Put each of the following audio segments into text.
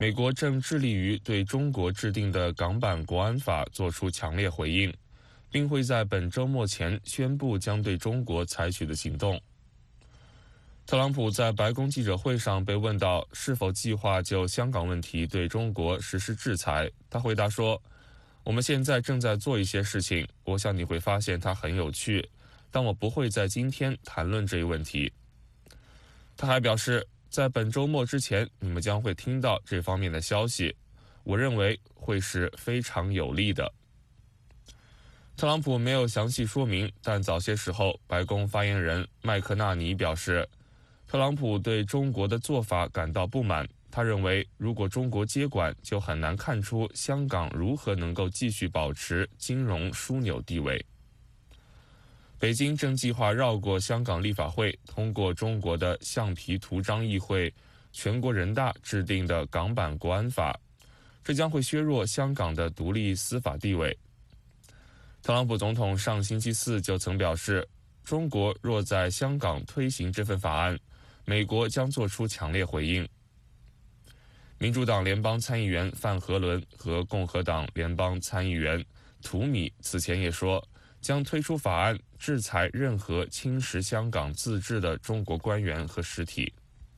美国正致力于对中国制定的港版国安法作出强烈回应，并会在本周末前宣布将对中国采取的行动。特朗普在白宫记者会上被问到是否计划就香港问题对中国实施制裁，他回答说：“我们现在正在做一些事情，我想你会发现它很有趣，但我不会在今天谈论这一问题。”他还表示，在本周末之前，你们将会听到这方面的消息，我认为会是非常有利的。特朗普没有详细说明，但早些时候，白宫发言人麦克纳尼表示，特朗普对中国的做法感到不满。他认为，如果中国接管，就很难看出香港如何能够继续保持金融枢纽地位。北京正计划绕过香港立法会，通过中国的橡皮图章议会全国人大制定的港版国安法，这将会削弱香港的独立司法地位。特朗普总统上星期四就曾表示，中国若在香港推行这份法案，美国将做出强烈回应。民主党联邦参议员范和伦和共和党联邦参议员图米此前也说，将推出法案制裁任何侵蚀香港自治的中国官员和实体。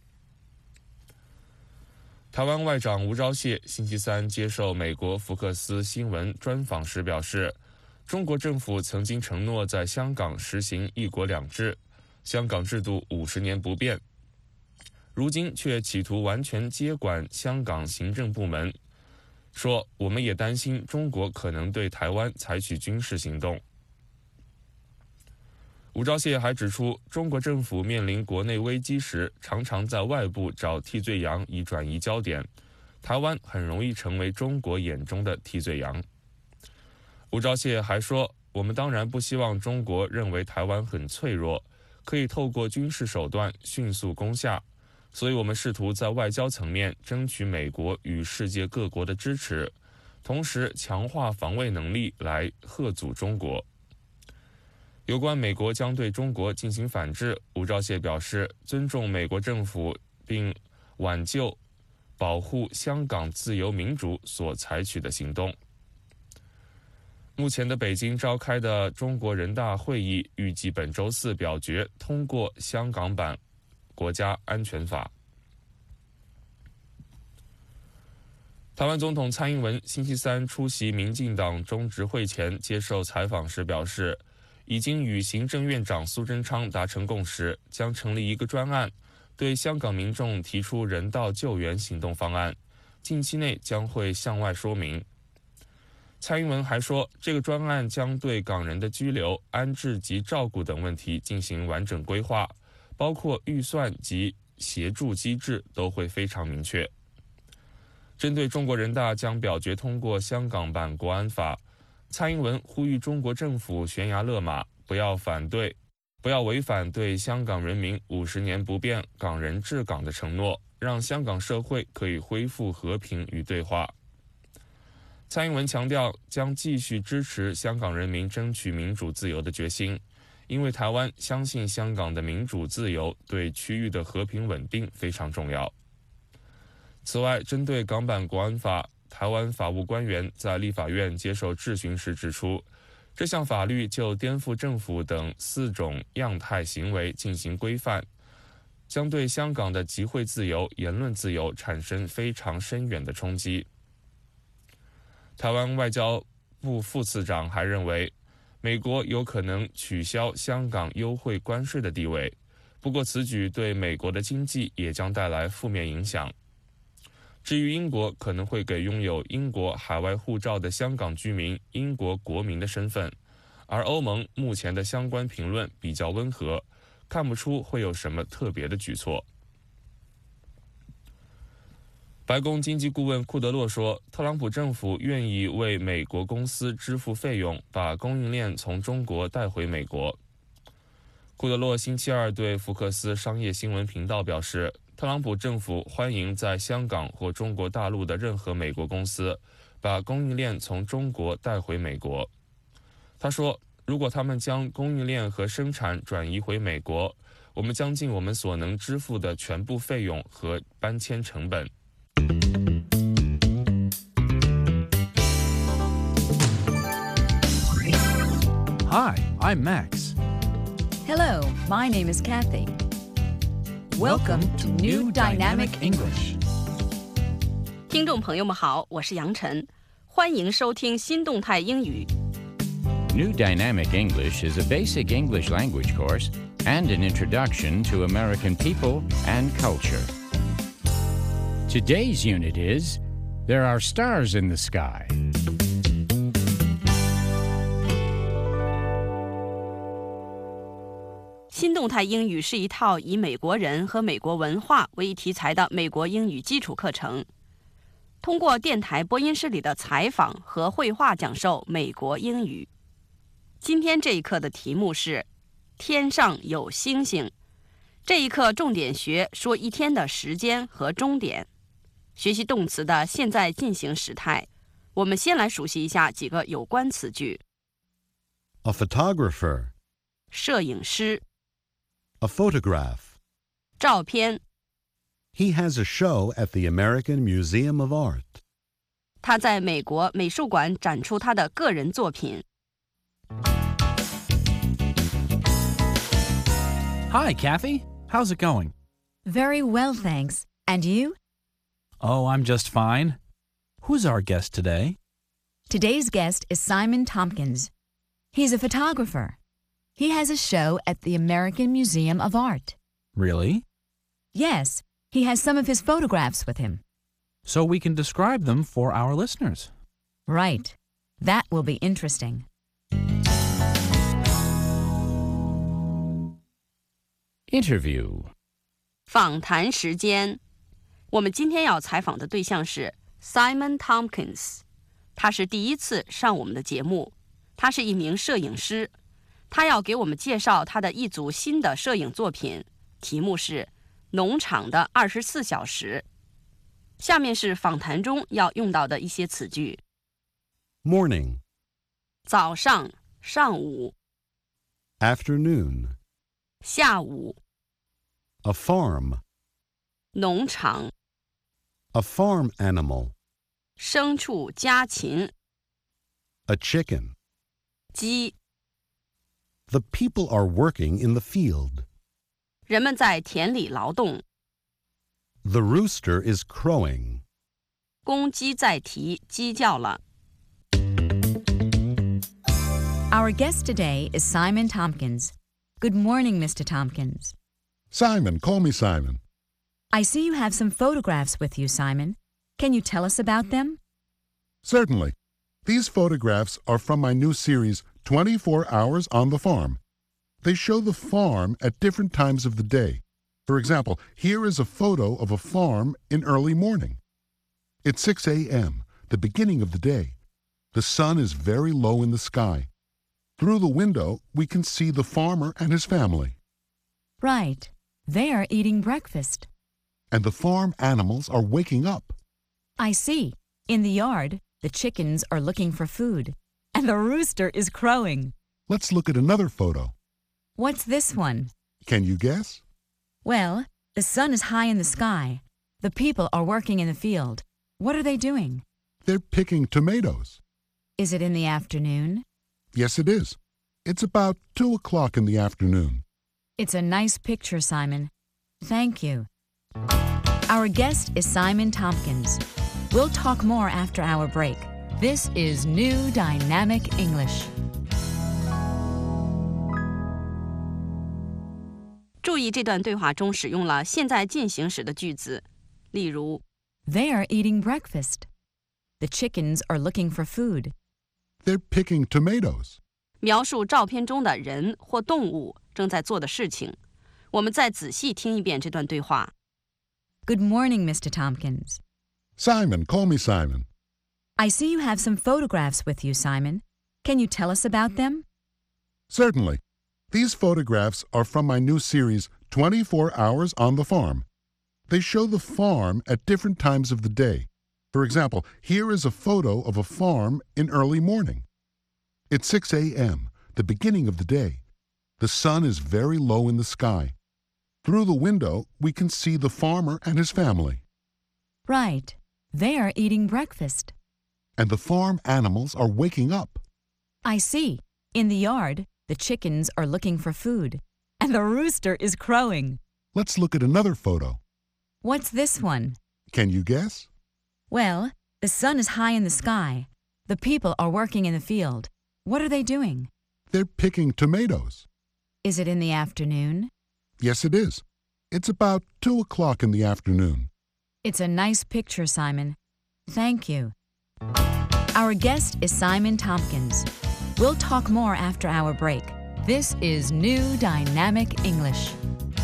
台湾外长吴钊燮星期三接受美国福克斯新闻专访时表示，中国政府曾经承诺在香港实行一国两制，香港制度50年不变，如今却企图完全接管香港行政部门，说我们也担心中国可能对台湾采取军事行动。吴钊燮还指出，中国政府面临国内危机时，常常在外部找替罪羊以转移焦点，台湾很容易成为中国眼中的替罪羊。吴钊燮还说，我们当然不希望中国认为台湾很脆弱，可以透过军事手段迅速攻下，所以我们试图在外交层面争取美国与世界各国的支持，同时强化防卫能力来嚇阻中国。有关美国将对中国进行反制，吴钊燮表示尊重美国政府并挽救、保护香港自由民主所采取的行动。目前的北京召开的中国人大会议预计本周四表决通过香港版国家安全法。台湾总统蔡英文星期三出席民进党中执会前接受采访时表示，已经与行政院长苏贞昌达成共识，将成立一个专案，对香港民众提出人道救援行动方案，近期内将会向外说明。蔡英文还说，这个专案将对港人的居留、安置及照顾等问题进行完整规划，包括预算及协助机制都会非常明确。针对中国人大将表决通过香港版国安法，蔡英文呼吁中国政府悬崖勒马，不要违反对香港人民50年不变港人治港的承诺，让香港社会可以恢复和平与对话。蔡英文强调将继续支持香港人民争取民主自由的决心，因为台湾相信香港的民主自由对区域的和平稳定非常重要。此外，针对港版国安法，台湾法务官员在立法院接受质询时指出，这项法律就颠覆政府等4种样态行为进行规范，将对香港的集会自由、言论自由产生非常深远的冲击。台湾外交部副次长还认为，美国有可能取消香港优惠关税的地位，不过此举对美国的经济也将带来负面影响。至于英国可能会给拥有英国海外护照的香港居民英国国民的身份，而欧盟目前的相关评论比较温和，看不出会有什么特别的举措。白宫经济顾问库德洛说，特朗普政府愿意为美国公司支付费用，把供应链从中国带回美国。库德洛星期二对福克斯商业新闻频道表示，特朗普政府欢迎在香港或中国大陆的任何美国公司把供应链从中国带回美国。他说，如果他们将供应链和生产转移回美国，我们将尽我们所能支付的全部费用和搬迁成本。 Hi, I'm Max. Hello, my name is Kathy. Welcome to New Dynamic English. 听众朋友们好，我是杨晨，欢迎收听新动态英语。 New Dynamic English is a basic English language course and an introduction to American people and culture. Today's unit is There Are Stars in the Sky. 新动态英语是一套以美国人和美国文化为题材的美国英语基础课程，通过电台播音室里的采访和绘画讲授美国英语。今天这一课的题目是天上有星星。这一课重点学说一天的时间和钟点，学习动词的现在进行时态。我们先来熟悉一下几个有关词句。 A photographer. 摄影师， A photograph. 照片， He has a show at the American Museum of Art. 他在美国美术馆展出他的个人作品。 Hi, Kathy. How's it going? Very well, thanks. And you? Oh, I'm just fine. Who's our guest today? Today's guest is Simon Tompkins. He's a photographer. He has a show at the American Museum of Art. Really? Yes, he has some of his photographs with him. So we can describe them for our listeners. Right. That will be interesting. Interview. 访谈时间，我们今天要采访的对象是 Simon Tompkins， 他是第一次上我们的节目，他是一名摄影师，他要给我们介绍他的一组新的摄影作品，题目是农场的24小时。下面是访谈中要用到的一些词句。 Morning. 早上、上午、 Afternoon. 下午、 A farm. 农场、 A farm animal. 牲畜、家禽、 A chicken. 鸡。 The people are working in the field. 人们在田里劳动， The rooster is crowing. 公鸡在啼，鸡叫了。 Our guest today is Simon Tompkins. Good morning, Mr. Tompkins. Simon, call me Simon. I see you have some photographs with you, Simon. Can you tell us about them? Certainly. These photographs are from my new series, 24 Hours on the Farm. They show the farm at different times of the day. For example, here is a photo of a farm in early morning. It's 6 a.m., the beginning of the day. The sun is very low in the sky. Through the window, we can see the farmer and his family. Right. They are eating breakfast. And the farm animals are waking up. I see. In the yard, the chickens are looking for food. And the rooster is crowing. Let's look at another photo. What's this one? Can you guess? Well, the sun is high in the sky. The people are working in the field. What are they doing? They're picking tomatoes. Is it in the afternoon? Yes, it is. It's about 2 o'clock in the afternoon. It's a nice picture, Simon. Thank you. Our guest is Simon Tompkins. We'll talk more after our break. This is New Dynamic English. 注意这段对话中使用了现在进行时的句子，例如 They are eating breakfast. The chickens are looking for food. They're picking tomatoes. 描述照片中的人或动物正在做的事情。我们再仔细听一遍这段对话。 Good morning, Mr. Tompkins. Simon, call me Simon. I see you have some photographs with you, Simon. Can you tell us about them? Certainly. These photographs are from my new series, 24 Hours on the Farm. They show the farm at different times of the day. For example, here is a photo of a farm in early morning. It's 6 a.m., the beginning of the day. The sun is very low in the sky. Through the window, we can see the farmer and his family. Right. They are eating breakfast. And the farm animals are waking up. I see. In the yard, the chickens are looking for food, and the rooster is crowing. Let's look at another photo. What's this one? Can you guess? Well, the sun is high in the sky. The people are working in the field. What are they doing? They're picking tomatoes. Is it in the afternoon? Yes, it is. It's about 2 o'clock in the afternoon. It's a nice picture, Simon. Thank you. Our guest is Simon Tompkins. We'll talk more after our break. This is New Dynamic English.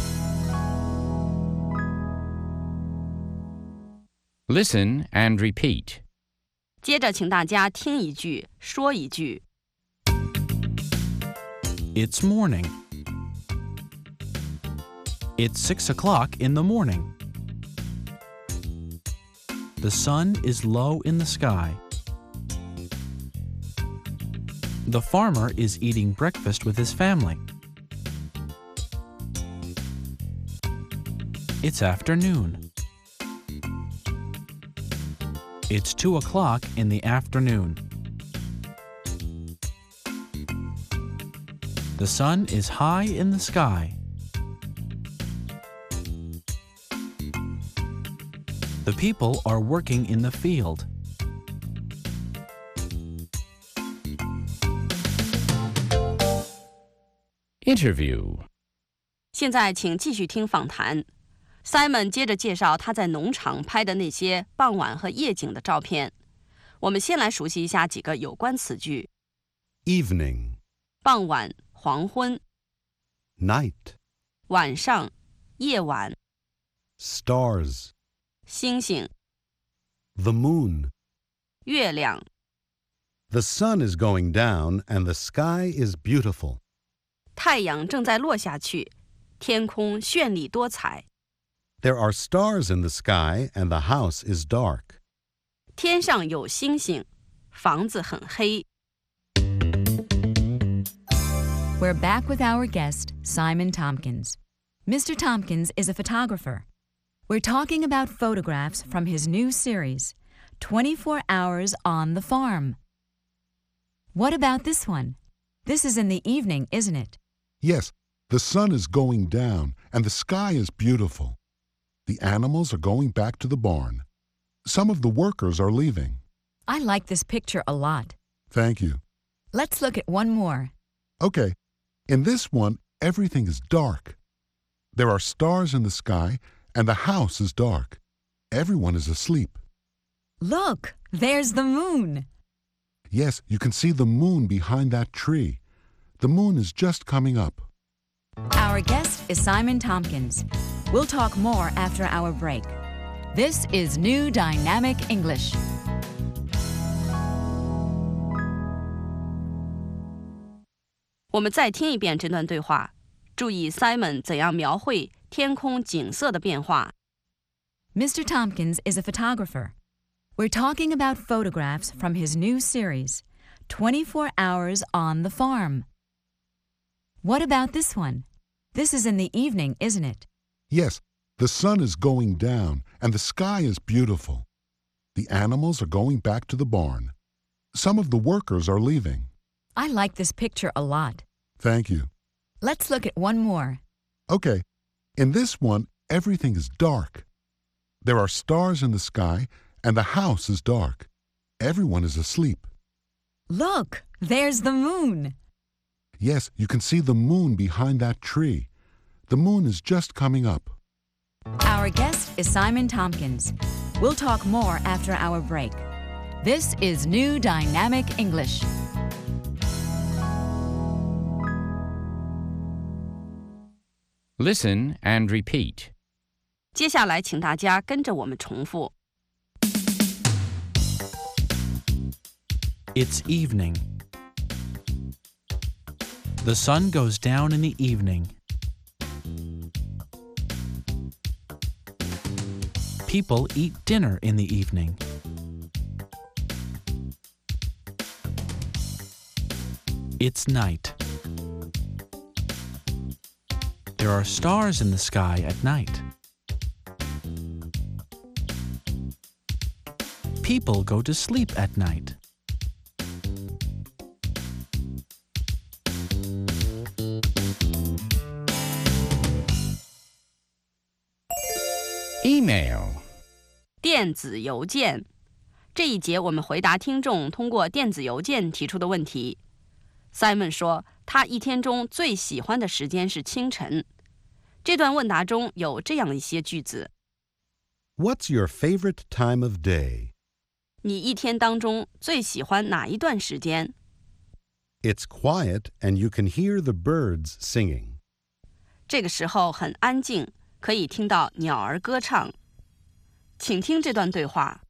Listen and repeat. 接着，请大家听一句，说一句。 It's morning. It's 6 o'clock in the morning. The sun is low in the sky. The farmer is eating breakfast with his family. It's afternoon. It's 2 o'clock in the afternoon. The sun is high in the sky. The people are working in the field. Interview. 现在，请继续听访谈。Simon 接着介绍他在农场拍的那些傍晚和夜景的照片。我们先来熟悉一下几个有关词句： Evening, 傍晚、黄昏、 night, 晚上、夜晚、 stars, 星星、 the moon. 月亮。 The sun is going down and the sky is beautiful. 太阳正在落下去，天空绚丽多彩。 There are stars in the sky and the house is dark. 天上有星星，房子很黑。 We're back with our guest, Simon Tompkins. Mr. Tompkins is a photographer. We're talking about photographs from his new series, 24 Hours on the Farm. What about this one? This is in the evening, isn't it? Yes, the sun is going down and the sky is beautiful. The animals are going back to the barn. Some of the workers are leaving. I like this picture a lot. Thank you. Let's look at one more. Okay, in this one, everything is dark. There are stars in the sky and the house is dark. Everyone is asleep. Look, there's the moon. Yes, you can see the moon behind that tree. The moon is just coming up. Our guest is Simon Tompkins. We'll talk more after our break. This is New Dynamic English. "我们再听一遍这段对话，注意 Simon 怎样描绘天空景色的变化。 Mr. Tompkins is a photographer. We're talking about photographs from his new series, 24 Hours on the Farm. What about this one? This is in the evening, isn't it? Yes, the sun is going down and the sky is beautiful. The animals are going back to the barn. Some of the workers are leaving. I like this picture a lot. Thank you. Let's look at one more. Okay, in this one, everything is dark. There are stars in the sky and the house is dark. Everyone is asleep. Look, there's the moon. Yes, you can see the moon behind that tree. The moon is just coming up. Our guest is Simon Tompkins. We'll talk more after our break. This is New Dynamic English. Listen and repeat. 接下来，请大家跟着我们重复。 It's evening. The sun goes down in the evening. People eat dinner in the evening. It's night. There are stars in the sky at night. People go to sleep at night. 电子邮件。这一节我们回答听众通过电子邮件提出的问题。Simon 说，他一天中最喜欢的时间是清晨。这段问答中有这样一些句子 What's your favorite time of day? 你一天当中最喜欢哪一段时间？ It's quiet and you can hear the birds singing. 这个时候很安静，可以听到鸟儿歌唱。请听这段对话。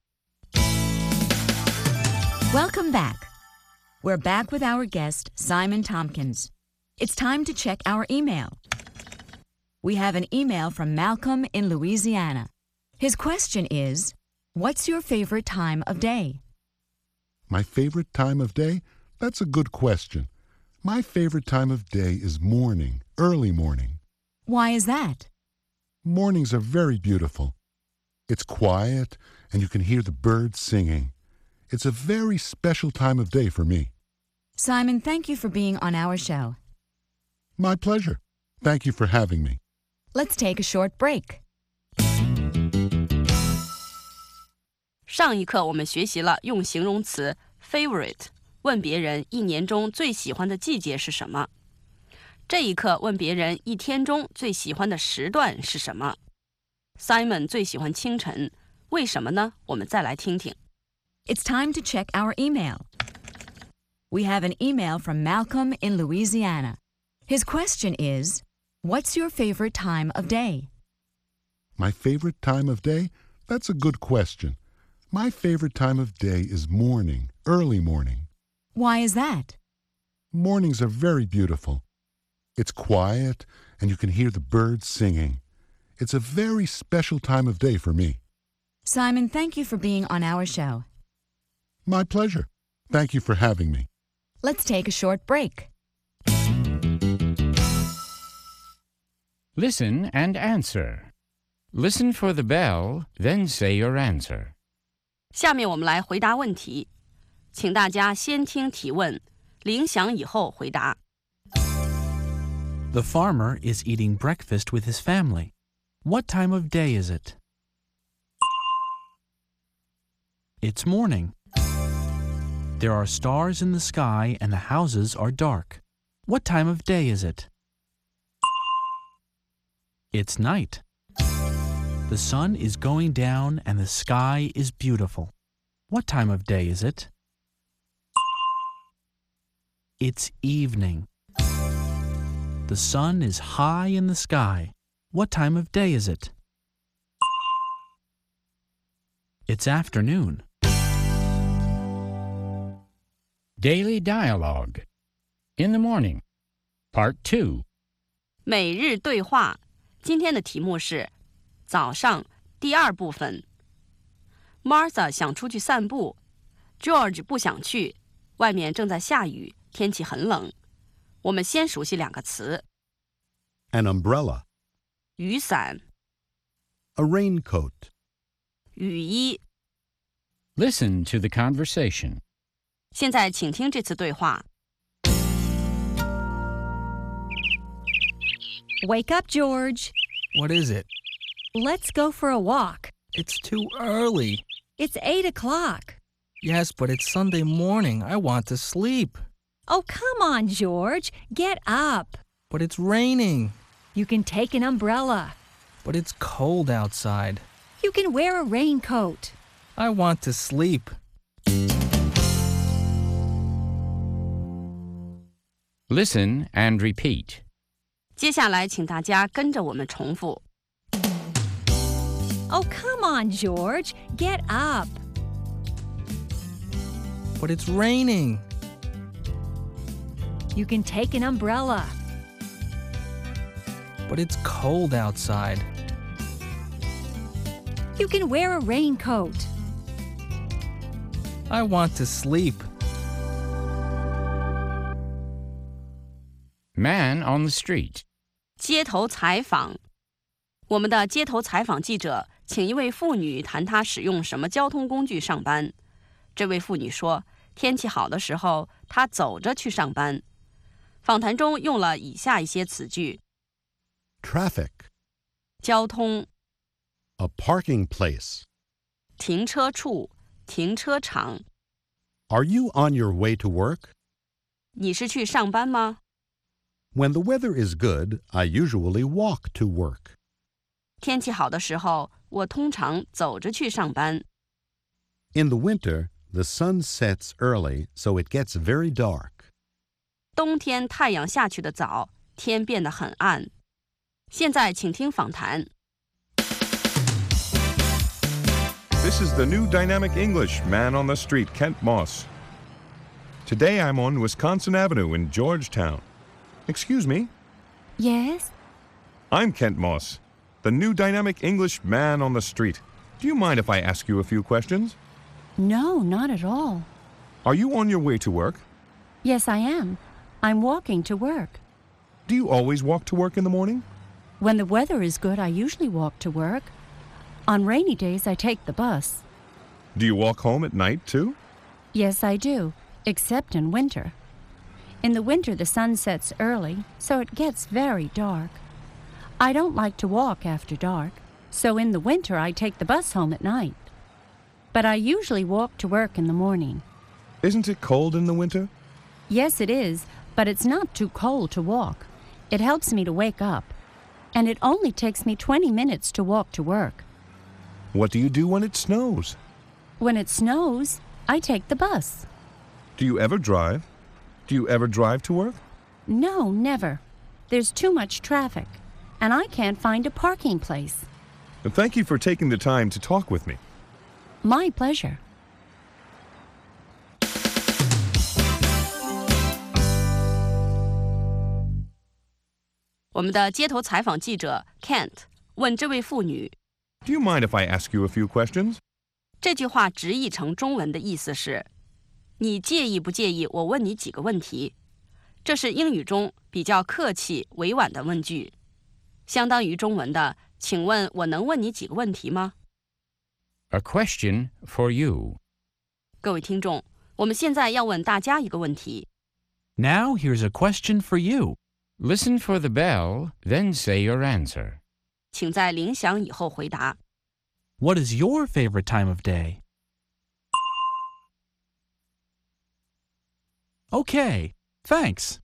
Welcome back. We're back with our guest, Simon Tompkins. It's time to check our email. We have an email from Malcolm in Louisiana. His question is, what's your favorite time of day? My favorite time of day? That's a good question. My favorite time of day is morning, early morning. Why is that? Mornings are very beautiful. It's quiet and you can hear the birds singing. It's a very special time of day for me. Simon, thank you for being on our show. My pleasure. Thank you for having me. Let's take a short break. 上一课我们学习了用形容词 favorite 问别人一年中最喜欢的季节是什么。这一课问别人一天中最喜欢的时段是什么。Simon 最喜欢清晨，为什么呢？我们再来听听。 It's time to check our email. We have an email from Malcolm in Louisiana. His question is, what's your favorite time of day? My favorite time of day? That's a good question. My favorite time of day is morning, early morning. Why is that? Mornings are very beautiful. It's quiet and you can hear the birds singing. It's a very special time of day for me. Simon, thank you for being on our show. My pleasure. Thank you for having me. Let's take a short break. Listen and answer. Listen for the bell, then say your answer. 下面我们来回答问题，请大家先听提问，铃响以后回答。 The farmer is eating breakfast with his family. What time of day is it? It's morning. There are stars in the sky and the houses are dark. What time of day is it? It's night. The sun is going down and the sky is beautiful. What time of day is it? It's evening. The sun is high in the sky. What time of day is it? It's afternoon. Daily Dialogue. In the Morning. Part 2. 每日对话，今天的题目是早上第二部分。Martha 想出去散步 ，George 不想去，外面正在下雨，天气很冷。我们先熟悉两个词 An umbrella, 雨伞、 a raincoat, 雨衣。 Listen to the conversation. 现在请听这次对话。 Wake up, George. What is it? Let's go for a walk. It's too early. It's 8 o'clock. Yes, but it's Sunday morning. I want to sleep. Oh, come on, George. Get up. But it's raining. You can take an umbrella. But it's cold outside. You can wear a raincoat. I want to sleep. Listen and repeat. 接下来请大家跟着我们重复。 Oh, come on, George. Get up. But it's raining. You can take an umbrella. But it's cold outside. You can wear a raincoat. I want to sleep. Man on the street. 街头采访。我们的街头采访记者请一位妇女谈她使用什么交通工具上班。这位妇女说，天气好的时候，她走着去上班。访谈中用了以下一些词句： traffic, 交通、 a parking place, 停车处、停车场。 Are you on your way to work? 你是去上班吗？ When the weather is good, I usually walk to work. 天气好的时候，我通常走着去上班。 In the winter, the sun sets early, so it gets very dark. 冬天太阳下去的早，天变得很暗。现在请听访谈。 This is the new Dynamic English man on the street, Kent Moss. Today I'm on Wisconsin Avenue in Georgetown. Excuse me, Yes? I'm Kent Moss, the new Dynamic English man on the street. Do you mind if I ask you a few questions? No, not at all. Are you on your way to work? Yes, I am. I'm walking to work. Do you always walk to work in the morning? When the weather is good, I usually walk to work. On rainy days, I take the bus. Do you walk home at night too? Yes, I do, except in winter. In the winter, the sun sets early, so it gets very dark. I don't like to walk after dark, so in the winter, I take the bus home at night. But I usually walk to work in the morning. Isn't it cold in the winter? Yes, it is, but it's not too cold to walk. It helps me to wake up. And it only takes me 20 minutes to walk to work. What do you do when it snows? When it snows, I take the bus. Do you ever drive? Do you ever drive to work? No, never. There's too much traffic, and I can't find a parking place. Thank you for taking the time to talk with me. My pleasure. 我们的街头采访记者 Kent 问这位妇女， Do you mind if I ask you a few questions? 这句话直译成中文的意思是：你介意不介意我问你几个问题？这是英语中比较客气、委婉的问句，相当于中文的“请问我能问你几个问题吗？” A question for you. 各位听众，我们现在要问大家一个问题。 Now here's a question for you. Listen for the bell, then say your answer. 请在铃响以后回答。 What is your favorite time of day? Okay, thanks.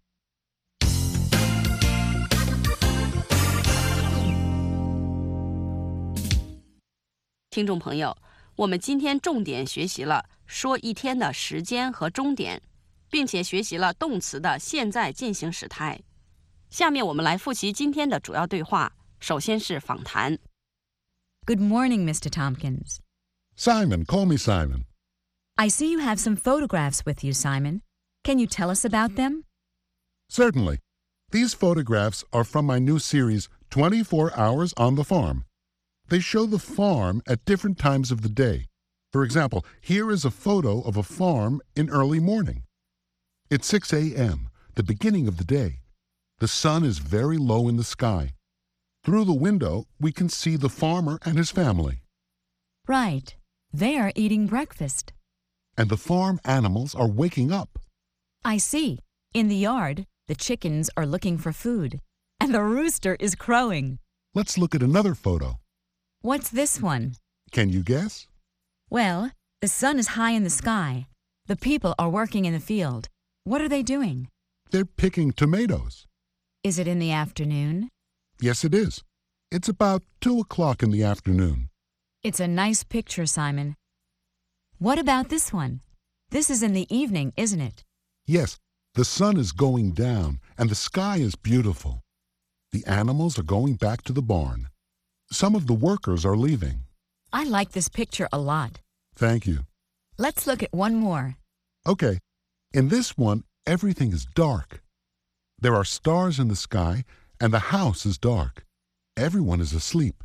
听众朋友，我们今天重点学习了说一天的时间和钟点，并且学习了动词的现在进行时态。下面我们来复习今天的主要对话。首先是访谈。 Good morning, Mr. Tompkins. Simon, call me Simon. I see you have some photographs with you, Simon. Can you tell us about them? Certainly. These photographs are from my new series, 24 Hours on the Farm. They show the farm at different times of the day. For example, here is a photo of a farm in early morning. It's 6 a.m., the beginning of the day. The sun is very low in the sky. Through the window, we can see the farmer and his family. Right. They are eating breakfast. And the farm animals are waking up. I see. In the yard, the chickens are looking for food, and the rooster is crowing. Let's look at another photo. What's this one? Can you guess? Well, the sun is high in the sky. The people are working in the field. What are they doing? They're picking tomatoes. Is it in the afternoon? Yes, it is. It's about 2 o'clock in the afternoon. It's a nice picture, Simon. What about this one? This is in the evening, isn't it? Yes, the sun is going down and the sky is beautiful. The animals are going back to the barn. Some of the workers are leaving. I like this picture a lot. Thank you. Let's look at one more. Okay, in this one, everything is dark. There are stars in the sky and the house is dark. Everyone is asleep.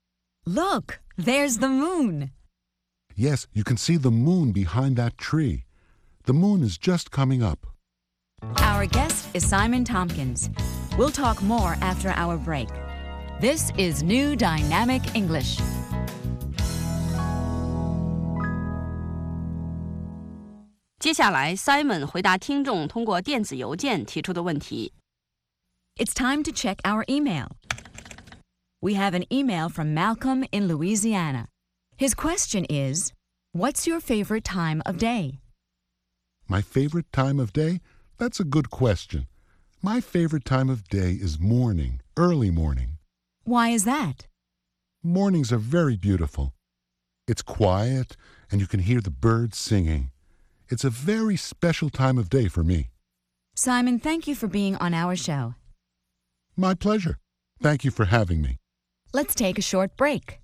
Look, there's the moon. Yes, you can see the moon behind that tree. The moon is just coming up. Our guest is Simon Tompkins. We'll talk more after our break. This is New Dynamic English. 接下来 Simon 回答听众通过电子邮件提出的问题。 It's time to check our email. We have an email from Malcolm in Louisiana. His question is, what's your favorite time of day? My favorite time of day? That's a good question. My favorite time of day is morning, early morning. Why is that? Mornings are very beautiful. It's quiet, and you can hear the birds singing. It's a very special time of day for me. Simon, thank you for being on our show. My pleasure. Thank you for having me. Let's take a short break.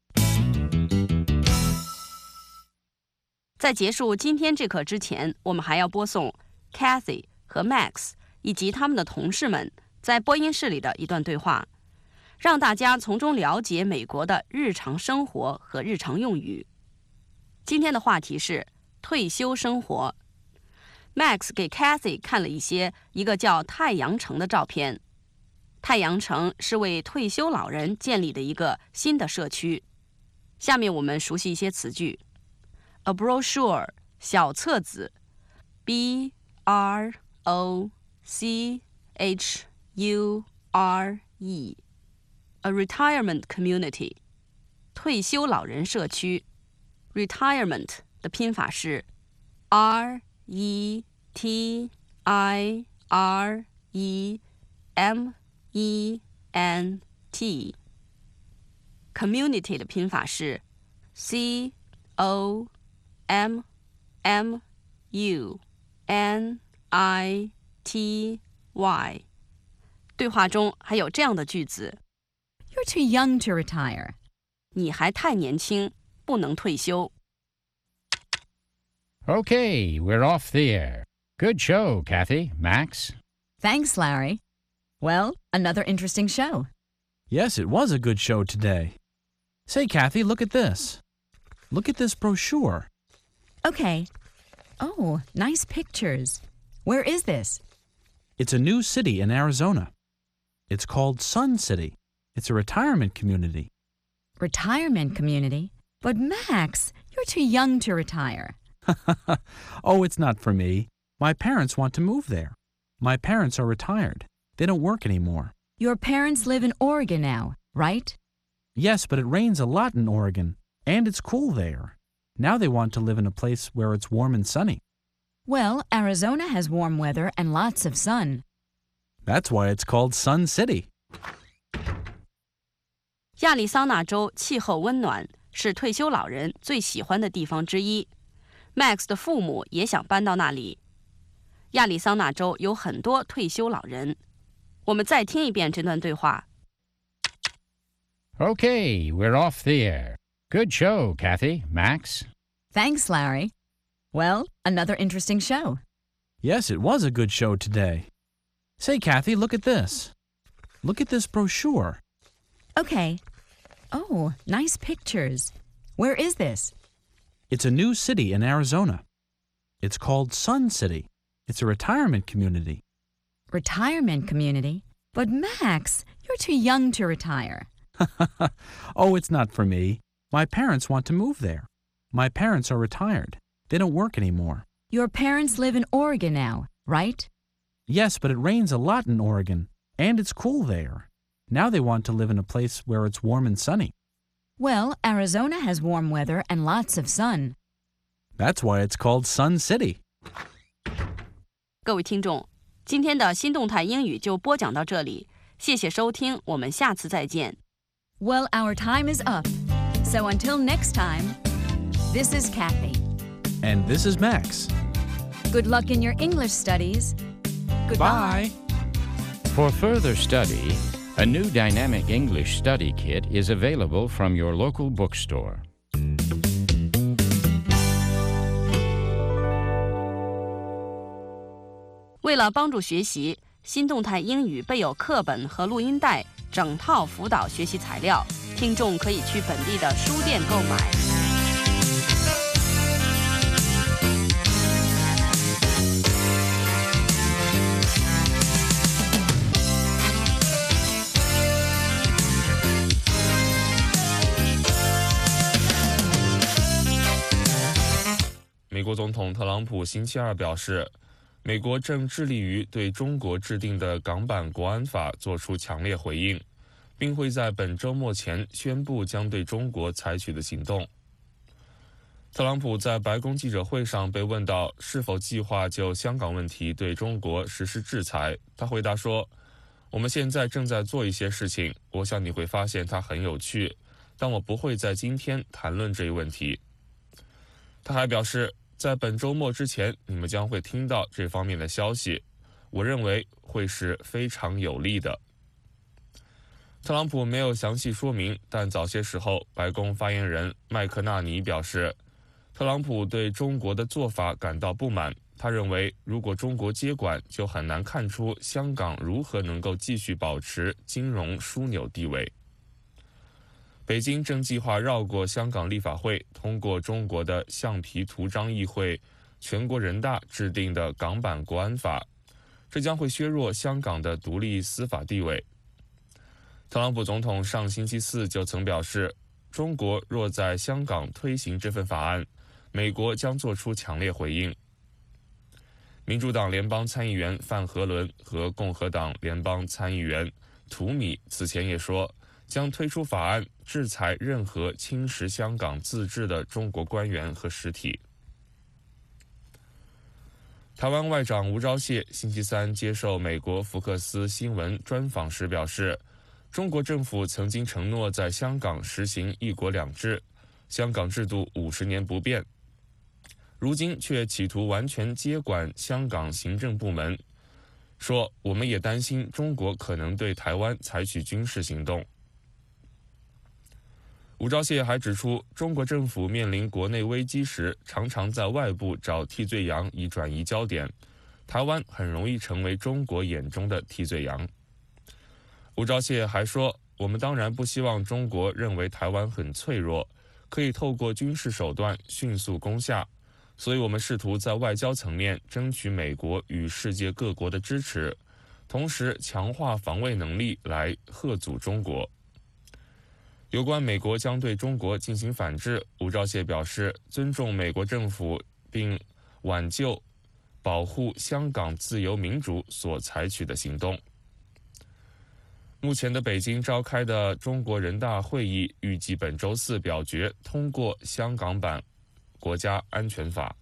在结束今天这课之前，我们还要播送 Kathy 和 Max 以及他们的同事们在播音室里的一段对话，让大家从中了解美国的日常生活和日常用语。今天的话题是退休生活。Max 给 Kathy 看了一个叫太阳城的照片。太阳城是为退休老人建立的一个新的社区。下面我们熟悉一些词句。A brochure 小册子 B-R-O-C-H-U-R-E A retirement community 退休老人社区 Retirement 的拼法是 R-E-T-I-R-E-M-E-N-T Community 的拼法是 C-O-M-M-U-N-I-T-Y 对话中还有这样的句子 You're too young to retire. 你还太年轻，不能退休。 Okay, we're off the air. Good show, Kathy, Max. Thanks, Larry. Well, another interesting show. Yes, it was a good show today. Say, Kathy, look at this. Look at this brochure. Okay. Oh, nice pictures. Where is this? It's a new city in Arizona. It's called Sun City. It's a retirement community. Retirement community? But Max, you're too young to retire. Oh, it's not for me. My parents want to move there. My parents are retired. They don't work anymore. Your parents live in Oregon now, right? Yes, but it rains a lot in Oregon, and it's cool there. Now they want to live in a place where it's warm and sunny. Well, Arizona has warm weather and lots of sun. That's why it's called Sun City. 亚利桑那州气候温暖，是退休老人最喜欢的地方之一。Max 的父母也想搬到那里。亚利桑那州有很多退休老人。我们再听一遍这段对话。 Okay, we're off the air. Good show, Kathy, Max. Thanks, Larry. Well, another interesting show. Yes, it was a good show today. Say, Kathy, look at this. Look at this brochure. Okay. Oh, nice pictures. Where is this? It's a new city in Arizona. It's called Sun City. It's a retirement community. Retirement community? But Max, you're too young to retire. Oh, it's not for me. My parents want to move there. My parents are retired. They don't work anymore. Your parents live in Oregon now, right? Yes, but it rains a lot in Oregon, and it's cool there. Now they want to live in a place where it's warm and sunny. Well, Arizona has warm weather and lots of sun. That's why it's called Sun City. 各位听众，今天的新动态英语就播讲到这里，谢谢收听，我们下次再见。 Well, our time is up. So until next time, this is Kathy. And this is Max. Good luck in your English studies. Goodbye. Bye. For further study, a new dynamic English study kit is available from your local bookstore. 为了帮助学习，新动态英语备有课本和录音带整套辅导学习材料，听众可以去本地的书店购买。 美国总统特朗普星期二表示，美国正致力于对中国制定的港版国安法作出强烈回应，并会在本周末前宣布将对中国采取的行动。 特朗普在白宫记者会上被问到是否计划就香港问题对中国实施制裁，他回答说：“我们现在正在做一些事情，我想你会发现它很有趣，但我不会在今天谈论这一问题。”他还表示，在本周末之前，你们将会听到这方面的消息，我认为会是非常有利的。特朗普没有详细说明，但早些时候，白宫发言人麦克纳尼表示，特朗普对中国的做法感到不满。他认为，如果中国接管，就很难看出香港如何能够继续保持金融枢纽地位。北京正计划绕过香港立法会，通过中国的橡皮图章议会全国人大制定的港版国安法，这将会削弱香港的独立司法地位。特朗普总统上星期四就曾表示，中国若在香港推行这份法案，美国将做出强烈回应。民主党联邦参议员范和伦和共和党联邦参议员图米此前也说，将推出法案制裁任何侵蚀香港自治的中国官员和实体。台湾外长吴钊燮星期三接受美国福克斯新闻专访时表示，中国政府曾经承诺在香港实行一国两制，香港制度50年不变，如今却企图完全接管香港行政部门，说我们也担心中国可能对台湾采取军事行动。吴钊燮还指出，中国政府面临国内危机时，常常在外部找替罪羊以转移焦点，台湾很容易成为中国眼中的替罪羊。吴钊燮还说，我们当然不希望中国认为台湾很脆弱，可以透过军事手段迅速攻下，所以我们试图在外交层面争取美国与世界各国的支持，同时强化防卫能力来嚇阻中国。有关美国将对中国进行反制，吴钊燮表示尊重美国政府并挽救、保护香港自由民主所采取的行动。目前的北京召开的中国人大会议预计本周四表决通过香港版国家安全法。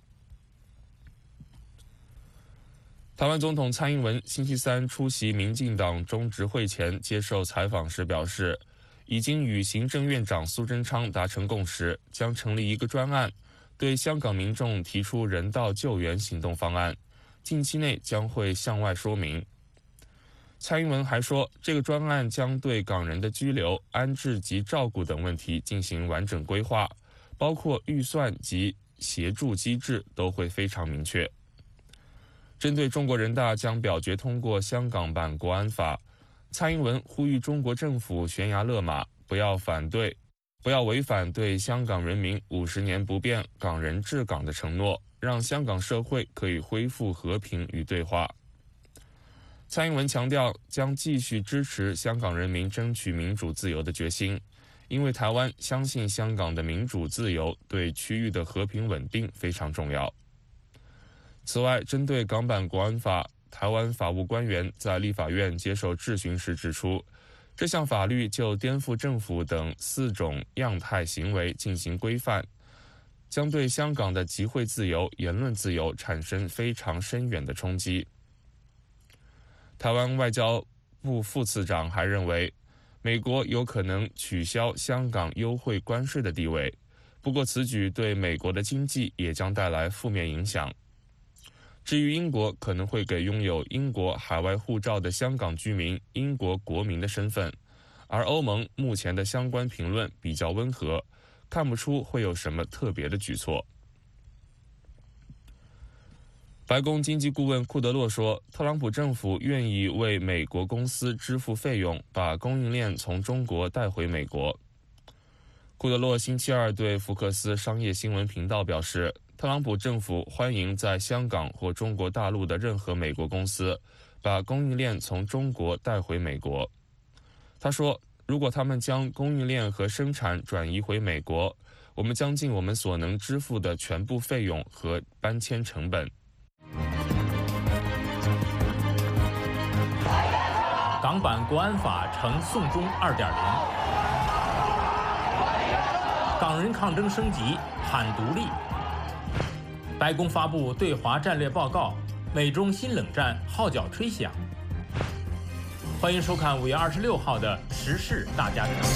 台湾总统蔡英文星期三出席民进党中执会前接受采访时表示，已经与行政院长苏贞昌达成共识，将成立一个专案，对香港民众提出人道救援行动方案，近期内将会向外说明。蔡英文还说，这个专案将对港人的居留、安置及照顾等问题进行完整规划，包括预算及协助机制都会非常明确。针对中国人大将表决通过香港版国安法，蔡英文呼吁中国政府悬崖勒马，不要违反对香港人民50年不变港人治港的承诺，让香港社会可以恢复和平与对话。蔡英文强调将继续支持香港人民争取民主自由的决心，因为台湾相信香港的民主自由对区域的和平稳定非常重要。此外，针对港版国安法，台湾法务官员在立法院接受质询时指出，这项法律就颠覆政府等4种样态行为进行规范，将对香港的集会自由、言论自由产生非常深远的冲击。台湾外交部副次长还认为，美国有可能取消香港优惠关税的地位，不过此举对美国的经济也将带来负面影响。至于英国可能会给拥有英国海外护照的香港居民英国国民的身份，而欧盟目前的相关评论比较温和，看不出会有什么特别的举措。白宫经济顾问库德洛说，特朗普政府愿意为美国公司支付费用，把供应链从中国带回美国。库德洛星期二对福克斯商业新闻频道表示，特朗普政府欢迎在香港或中国大陆的任何美国公司把供应链从中国带回美国。他说，如果他们将供应链和生产转移回美国，我们将尽我们所能支付的全部费用和搬迁成本。 港版国安法成送中2.0。 港人抗争升级，喊独立。白宫发布对华战略报告，美中新冷战号角吹响。欢迎收看5月26号的《时事大家谈》。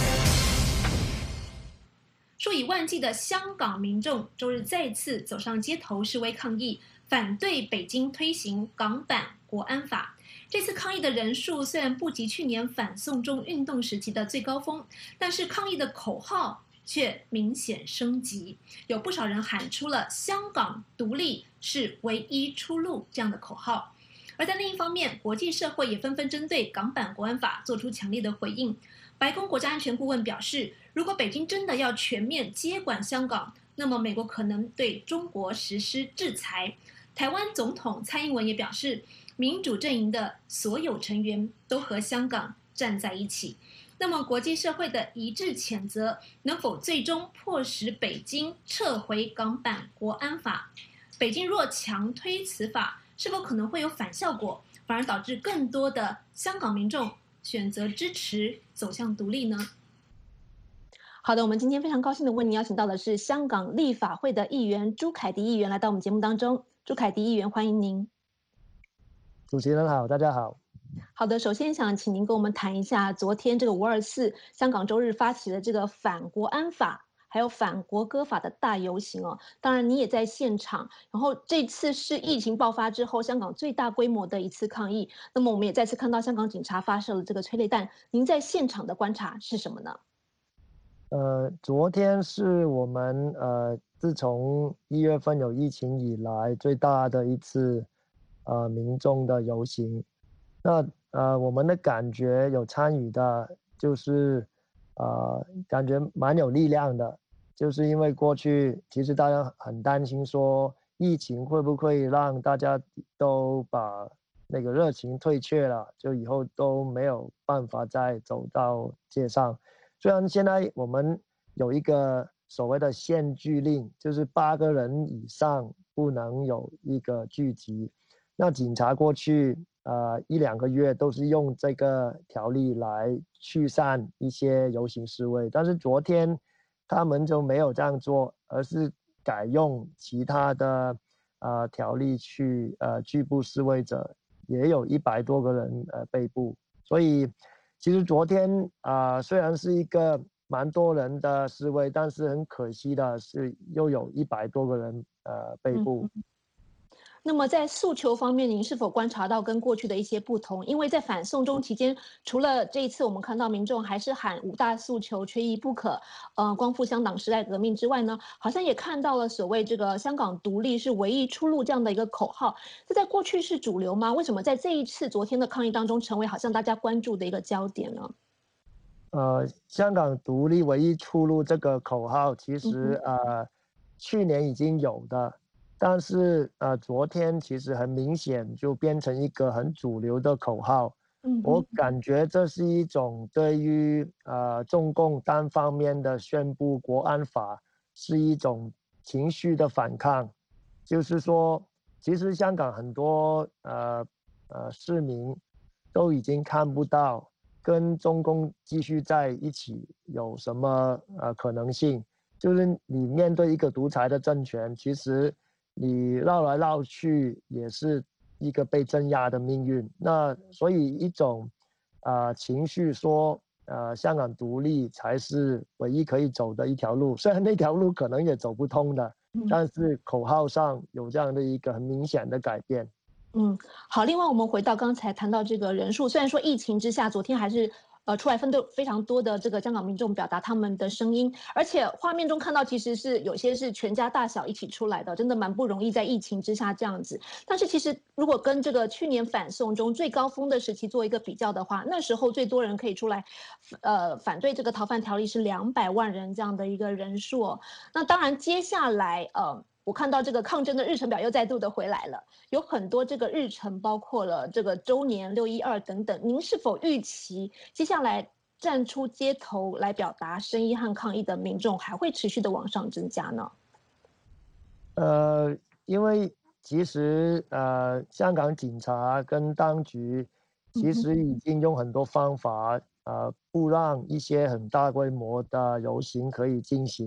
数以万计的香港民众周日再次走上街头示威抗议，反对北京推行港版国安法。这次抗议的人数虽然不及去年反送中运动时期的最高峰，但是抗议的口号却明显升级，有不少人喊出了"香港独立是唯一出路"这样的口号。而在另一方面，国际社会也纷纷针对港版国安法做出强烈的回应。白宫国家安全顾问表示，如果北京真的要全面接管香港，那么美国可能对中国实施制裁。台湾总统蔡英文也表示，民主阵营的所有成员都和香港站在一起。那么国际社会的一致谴责能否最终迫使北京撤回港版国安法？北京若强推此法，是否可能会有反效果，反而导致更多的香港民众选择支持走向独立呢？好的，我们今天非常高兴的为您邀请到的是香港立法会的议员朱凯廸议员来到我们节目当中。朱凯廸议员，欢迎您。 主持人好，大家好。 好的，首先想请您跟我们谈一下昨天这个524香港周日发起的这个反国安法还有反国歌法的大游行哦。当然你也在现场，然后这次是疫情爆发之后香港最大规模的一次抗议，那么我们也再次看到香港警察发射了这个催泪弹，您在现场的观察是什么呢？ 昨天是我们自从1月份有疫情以来最大的一次民众的游行。那我们的感觉有参与的，就是感觉蛮有力量的，就是因为过去其实大家很担心说疫情会不会让大家都把那个热情退却了，就以后都没有办法再走到街上。虽然现在我们有一个所谓的限聚令，就是8个人以上不能有一个聚集，那警察过去1-2个月都是用这个条例来驱散一些游行示威，但是昨天他们就没有这样做，而是改用其他的条例去拘捕示威者，也有100多个人被捕。所以其实昨天虽然是一个蛮多人的示威，但是很可惜的是又有100多个人被捕。 那么在诉求方面，您是否观察到跟过去的一些不同？因为在反送中期间，除了这一次我们看到民众还是喊5大诉求缺一不可，光复香港时代革命之外呢，好像也看到了所谓这个香港独立是唯一出路这样的一个口号。这在过去是主流吗？为什么在这一次昨天的抗议当中成为好像大家关注的一个焦点呢？ 香港独立唯一出路这个口号其实去年已经有的。但是昨天其实很明显就变成一个很主流的口号。我感觉这是一种对于中共单方面的宣布国安法是一种情绪的反抗，就是说其实香港很多市民都已经看不到跟中共继续在一起有什么可能性，就是你面对一个独裁的政权，其实你绕来绕去也是一个被镇压的命运。那所以一种情绪说香港独立才是唯一可以走的一条路，虽然那条路可能也走不通的，但是口号上有这样的一个很明显的改变。 好，另外我们回到刚才谈到这个人数，虽然说疫情之下昨天还是出来非常多的这个香港民众表达他们的声音，而且画面中看到其实是有些是全家大小一起出来的，真的蛮不容易在疫情之下这样子。但是其实如果跟这个去年反送中最高峰的时期做一个比较的话，那时候最多人可以出来反对这个逃犯条例是200万人这样的一个人数哦。那当然接下来我看到这个抗争的日程表又再度的回来了，有很多这个日程包括了这个周年、612等等。您是否预期接下来站出街头来表达声音和抗议的民众还会持续的往上增加呢？ 因为其实香港警察跟当局其实已经用很多方法不让一些很大规模的游行可以进行。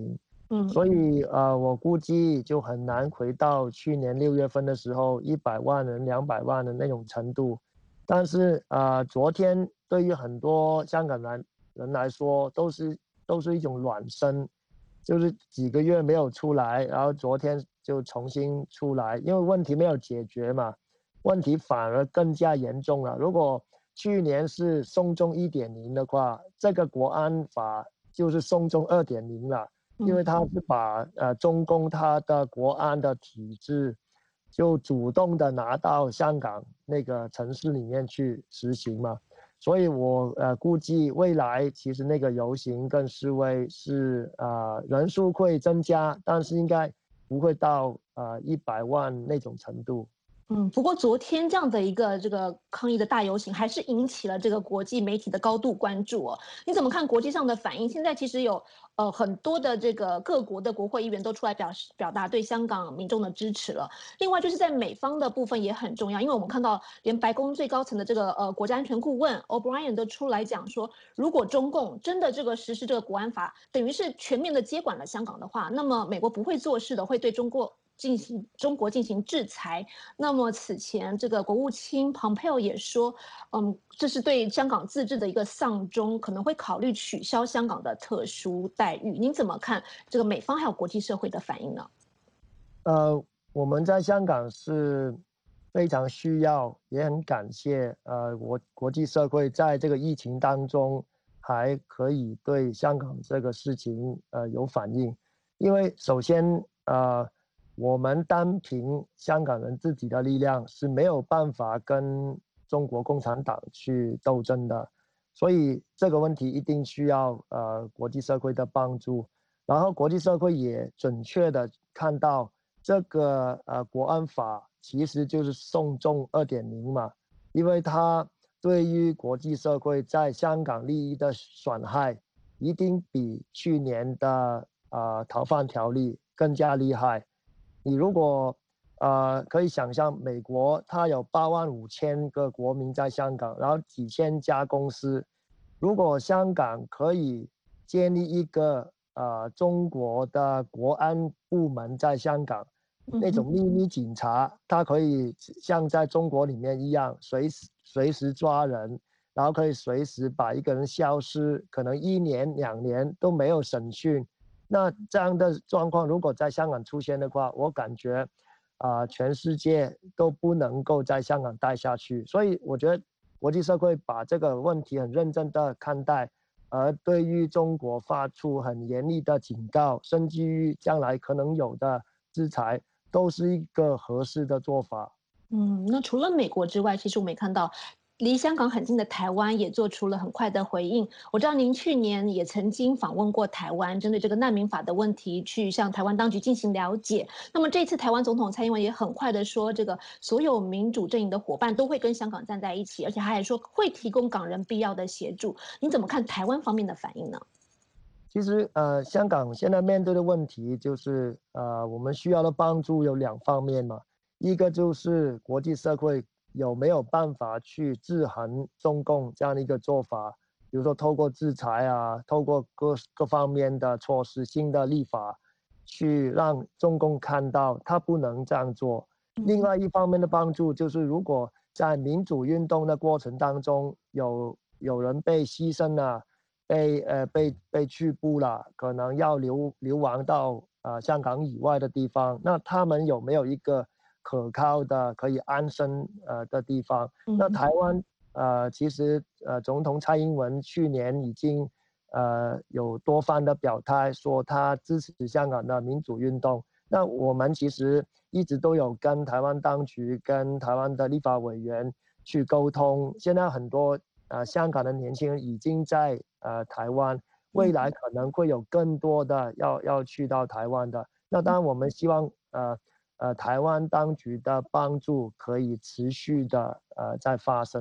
所以我估计就很难回到去年6月份的时候100万人、200万人那种程度。但是昨天对于很多香港人来说都是一种暖身，就是几个月没有出来，然后昨天就重新出来，因为问题没有解决嘛，问题反而更加严重了。如果去年是松中1.0的话，这个国安法就是松中2.0了，因为它是把中共它的国安的体制就主动的拿到香港那个城市里面去实行嘛，所以我估计未来其实那个游行跟示威是人数会增加，但是应该不会到100万那种程度。 不过昨天这样的一个这个抗议的大游行，还是引起了这个国际媒体的高度关注哦。你怎么看国际上的反应？现在其实有很多的这个各国的国会议员都出来表达对香港民众的支持了。另外就是在美方的部分也很重要，因为我们看到连白宫最高层的这个国家安全顾问 O'Brien 都出来讲说，如果中共真的这个实施这个国安法，等于是全面的接管了香港的话，那么美国不会做事的，会对中国进行制裁。那么此前这个国务卿 Pompeo 也说，这是对香港自治的一个丧钟，可能会考虑取消香港的特殊待遇。您怎么看这个美方还有国际社会的反应呢？ 我们在香港是非常需要，也很感谢国际社会在这个疫情当中还可以对香港这个事情有反应，因为首先我们单凭香港人自己的力量是没有办法跟中国共产党去斗争的，所以这个问题一定需要国际社会的帮助。然后国际社会也准确的看到这个国安法其实就是送中2.0嘛，因为它对于国际社会在香港利益的损害一定比去年的逃犯条例更加厉害。你如果可以想象，美国它有85000个国民在香港，然后几千家公司，如果香港可以建立一个中国的国安部门在香港，那种秘密警察，它可以像在中国里面一样，随时抓人，然后可以随时把一个人消失，可能1年2年都没有审讯。那这样的状况如果在香港出现的话，我感觉全世界都不能够在香港待下去。所以我觉得国际社会把这个问题很认真的看待，而对于中国发出很严厉的警告，甚至于将来可能有的制裁，都是一个合适的做法。 那除了美国之外，其实我们也看到离香港很近的台湾也做出了很快的回应。我知道您去年也曾经访问过台湾，针对这个难民法的问题去向台湾当局进行了解。那么这次台湾总统蔡英文也很快的说，这个所有民主阵营的伙伴都会跟香港站在一起，而且他还说会提供港人必要的协助。您怎么看台湾方面的反应呢？ 其实香港现在面对的问题就是我们需要的帮助有2方面嘛，一个就是国际社会有没有办法去制衡中共这样的一个做法，比如说透过制裁透过各方面的措施、新的立法，去让中共看到他不能这样做。另外一方面的帮助就是，如果在民主运动的过程当中有人被牺牲了，被拘捕了，可能要流亡到香港以外的地方，那他们有没有一个可靠的可以安身的地方？那台湾其实总统蔡英文去年已经有多番的表态，说他支持香港的民主运动。那我们其实一直都有跟台湾当局、跟台湾的立法委员去沟通。现在很多香港的年轻人已经在台湾，未来可能会有更多的要去到台湾的。那当然，我们希望台湾当局的帮助可以持续的在发生。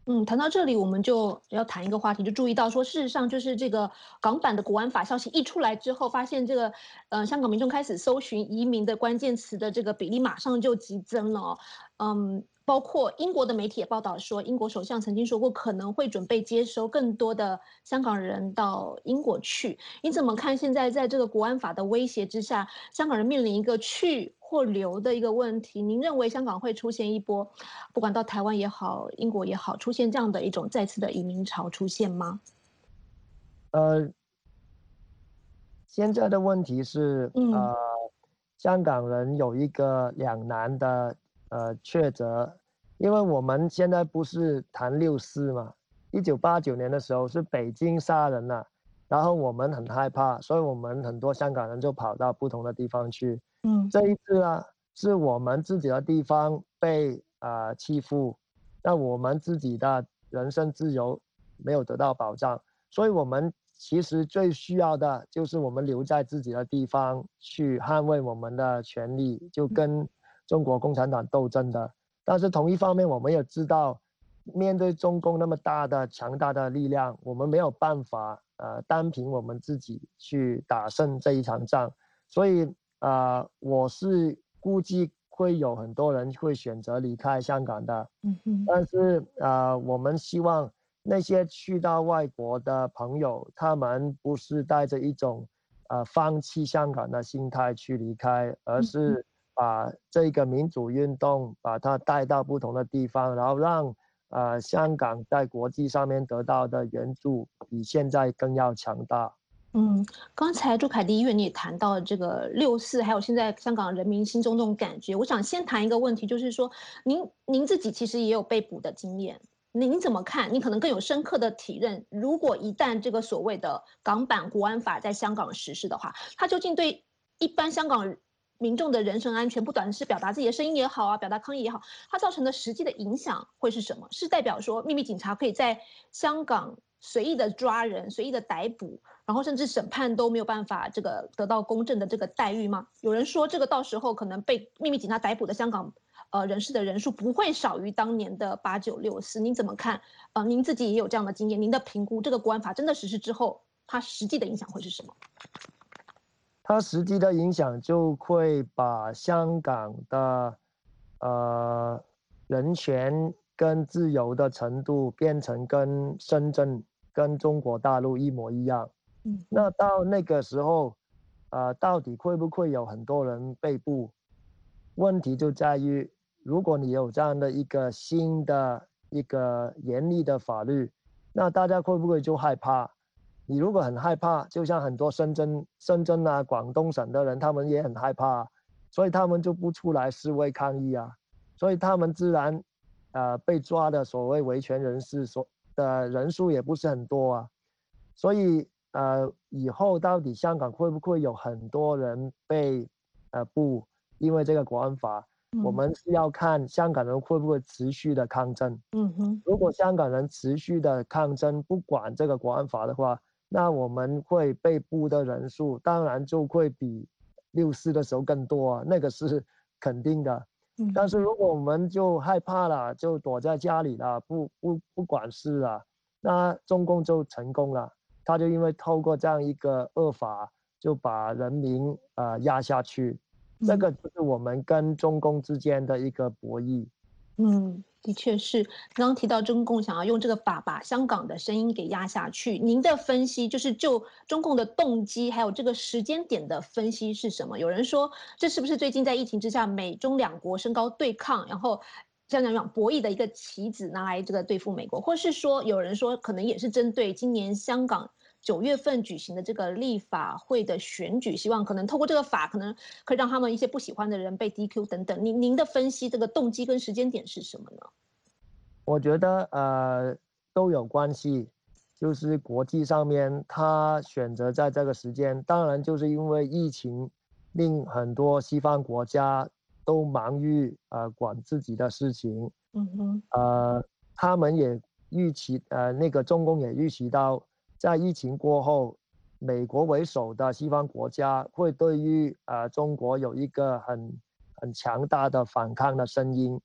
谈到这里，我们就要谈一个话题，就注意到说，事实上就是这个港版的国安法消息一出来之后，发现这个香港民众开始搜寻移民的关键词的这个比例马上就激增了哦。包括英国的媒体也报道说，英国首相曾经说过可能会准备接收更多的香港人到英国去。你怎么看现在在这个国安法的威胁之下，香港人面临一个去或留的一个问题？您认为香港会出现一波，不管到台湾也好，英国也好，出现这样的一种再次的移民潮出现吗？ 现在的问题是，香港人有一个两难的抉择，因为我们现在不是谈6·4嘛，1989年的时候是北京杀人了，然后我们很害怕，所以我们很多香港人就跑到不同的地方去。这一次呢，是我们自己的地方被欺负，那我们自己的人身自由没有得到保障，所以我们其实最需要的就是我们留在自己的地方去捍卫我们的权利，就跟中国共产党斗争的。但是同一方面，我们也知道，面对中共那么强大的力量，我们没有办法单凭我们自己去打胜这一场仗。所以我是估计会有很多人会选择离开香港的。但是我们希望那些去到外国的朋友，他们不是带着一种放弃香港的心态去离开，而是把这个民主运动把它带到不同的地方，然后让香港在国际上面得到的援助比现在更要强大。 刚才朱凯迪议员你也谈到了这个6·4，还有现在香港人民心中那种感觉。我想先谈一个问题，就是说您自己其实也有被捕的经验，您怎么看？你可能更有深刻的体认，如果一旦这个所谓的港版国安法在香港实施的话，它究竟对一般香港民众的人身安全，不管是表达自己的声音也好表达抗议也好，它造成的实际的影响会是什么？是代表说秘密警察可以在香港随意的抓人、随意的逮捕，然后甚至审判都没有办法这个得到公正的这个待遇吗？有人说这个到时候可能被秘密警察逮捕的香港人士的人数不会少于当年的8964，您怎么看？您自己也有这样的经验，您的评估这个国安法真的实施之后，它实际的影响会是什么？ 它实际的影响就会把香港的人权跟自由的程度变成跟深圳、跟中国大陆一模一样。那到那个时候，到底会不会有很多人被捕？问题就在于，如果你有这样的一个新的一个严厉的法律，那大家会不会就害怕？你如果很害怕，就像很多深圳啊、广东省的人，他们也很害怕，所以他们就不出来示威抗议啊，所以他们自然，被抓的所谓维权人士的人数也不是很多啊，所以以后到底香港会不会有很多人被捕？因为这个国安法，我们是要看香港人会不会持续的抗争。如果香港人持续的抗争，不管这个国安法的话，那我们会被捕的人数当然就会比6·4的时候更多啊，那个是肯定的。但是如果我们就害怕了，就躲在家里了，不管事了，那中共就成功了，他就因为透过这样一个恶法，就把人民压下去。这个就是我们跟中共之间的一个博弈。 的确是。刚刚提到中共想要用这个法把香港的声音给压下去，您的分析就是就中共的动机还有这个时间点的分析是什么？有人说这是不是最近在疫情之下美中两国升高对抗，然后像讲博弈的一个棋子拿来这个对付美国，或是说有人说可能也是针对今年香港9月份举行的这个立法会的选举，希望可能透过这个法，可能可以让他们一些不喜欢的人被 DQ 等等。您的分析，这个动机跟时间点是什么呢？ 我觉得都有关系，就是国际上面他选择在这个时间，当然就是因为疫情令很多西方国家都忙于管自己的事情。他们也预期那个中共也预期到，在疫情过后，美国为首的西方国家会对于中国有一个很强大的反抗的声音，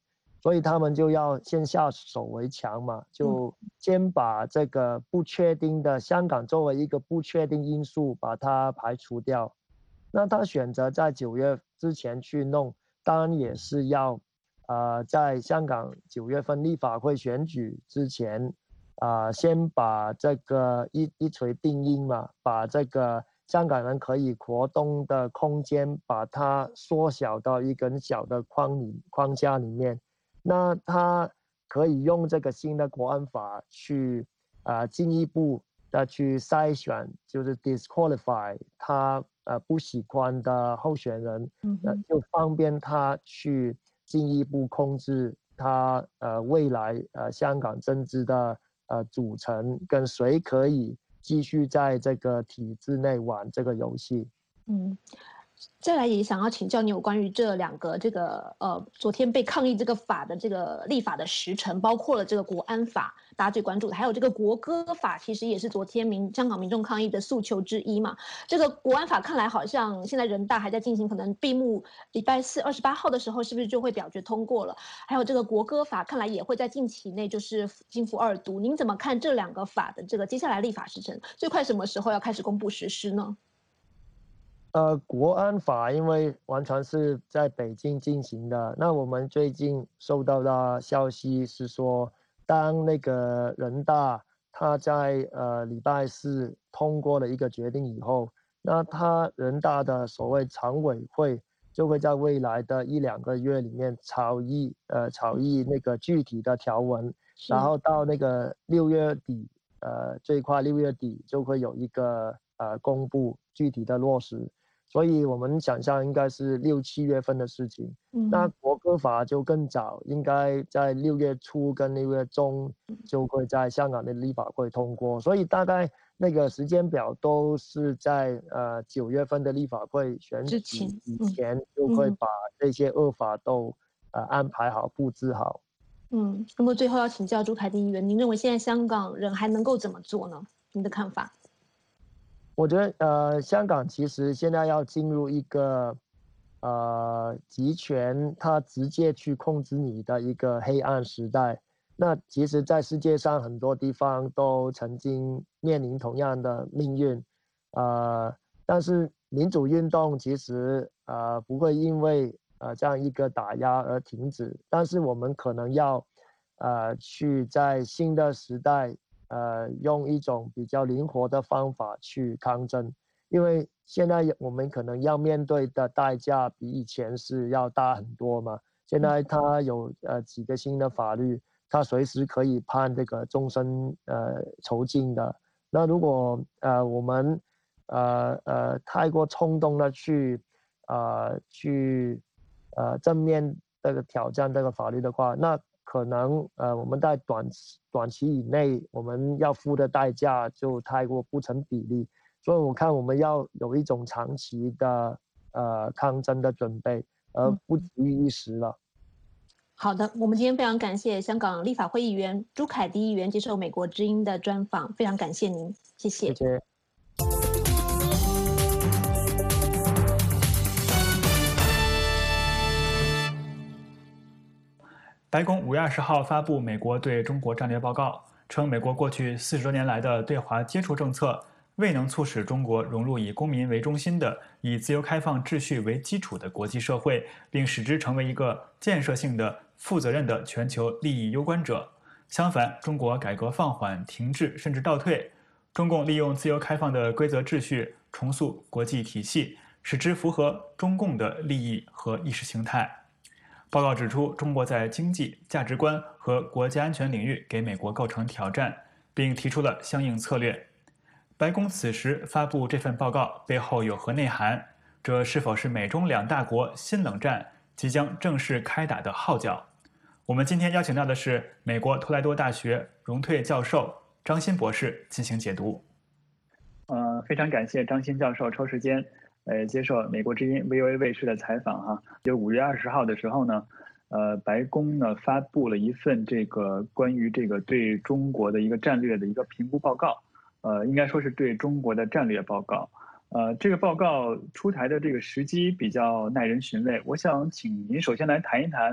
所以他们就要先下手为强嘛，就先把这个不确定的香港作为一个不确定因素把它排除掉。那他选择在9月之前去弄，当然也是要在香港9月份立法会选举之前先把这个一锤定音嘛，把这个香港人可以活动的空间把它缩小到一个很小的框架里面。那他可以用这个新的国安法去进一步的去筛选，就是 disqualify 他不喜欢的候选人，就方便他去进一步控制他未来香港政治的组成跟谁可以继续在这个体制内玩这个游戏。 再来也想要请教你有关于这2个这个昨天被抗议这个法的这个立法的时程，包括了这个国安法，大家最关注的，还有这个国歌法，其实也是昨天香港民众抗议的诉求之一嘛。这个国安法看来好像现在人大还在进行，可能闭幕礼拜4 28号的时候是不是就会表决通过了？还有这个国歌法看来也会在近期内就是进入2读，您怎么看这2个法的这个接下来立法时程？最快什么时候要开始公布实施呢？ 国安法因为完全是在北京进行的，那我们最近收到的消息是说，当那个人大他在礼拜4通过了一个决定以后，那他人大的所谓常委会就会在未来的1、2个月里面草拟那个具体的条文，然后到那个6月底，最快6月底就会有一个公布具体的落实。所以我们想象应该是6、7月份的事情。那国歌法就更早，应该在6月初跟6月中就会在香港的立法会通过。所以大概那个时间表都是在9月份的立法会选举以前就会把这些恶法都安排好、布置好。 那么最后要请教朱凯廸议员，您认为现在香港人还能够怎么做呢？您的看法？ 我觉得香港其实现在要进入一个集权它直接去控制你的一个黑暗时代。那其实在世界上很多地方都曾经面临同样的命运，但是民主运动其实不会因为这样一个打压而停止，但是我们可能要去在新的时代用一种比较灵活的方法去抗争，因为现在我们可能要面对的代价比以前是要大很多嘛。现在它有几个新的法律，它随时可以判这个终身囚禁的。那如果我们太过冲动的去正面这个挑战这个法律的话，那可能我们在短期以内我们要付的代价就太过不成比例，所以我看我们要有一种长期的抗争的准备，而不急于一时了。 好的，我们今天非常感谢香港立法会议员朱凯廸议员接受美国之音的专访，非常感谢您，谢谢。 谢谢。 白宫5月20号发布美国对中国战略报告，称美国过去40多年来的对华接触政策未能促使中国融入以公民为中心的、以自由开放秩序为基础的国际社会，并使之成为一个建设性的、负责任的全球利益攸关者。相反，中国改革放缓、停滞甚至倒退，中共利用自由开放的规则秩序重塑国际体系，使之符合中共的利益和意识形态。报告指出，中国在经济、价值观和国家安全领域给美国构成挑战，并提出了相应策略。白宫此时发布这份报告背后有何内涵？这是否是美中2大国新冷战即将正式开打的号角？我们今天邀请到的是美国托莱多大学荣退教授张欣博士进行解读。 非常感谢张欣教授抽时间接受美国之音 VOA 卫视的采访哈。就5月20号的时候呢，白宫呢发布了一份这个关于这个对中国的一个战略的一个评估报告，应该说是对中国的战略报告。这个报告出台的这个时机比较耐人寻味，我想请您首先来谈一谈，